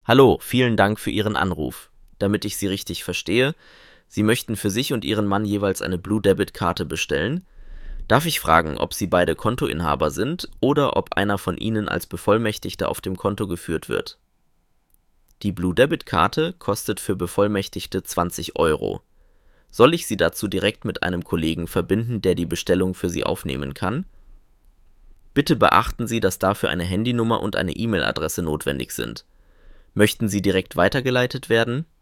Hallo, vielen Dank für Ihren Anruf. Damit ich Sie richtig verstehe, Sie möchten für sich und Ihren Mann jeweils eine Blue Debit Karte bestellen. Darf ich fragen, ob Sie beide Kontoinhaber sind oder ob einer von Ihnen als Bevollmächtigter auf dem Konto geführt wird? Die Blue Debit Karte kostet für Bevollmächtigte 20 Euro. Soll ich Sie dazu direkt mit einem Kollegen verbinden, der die Bestellung für Sie aufnehmen kann? Bitte beachten Sie, dass dafür eine Handynummer und eine E-Mail-Adresse notwendig sind. Möchten Sie direkt weitergeleitet werden?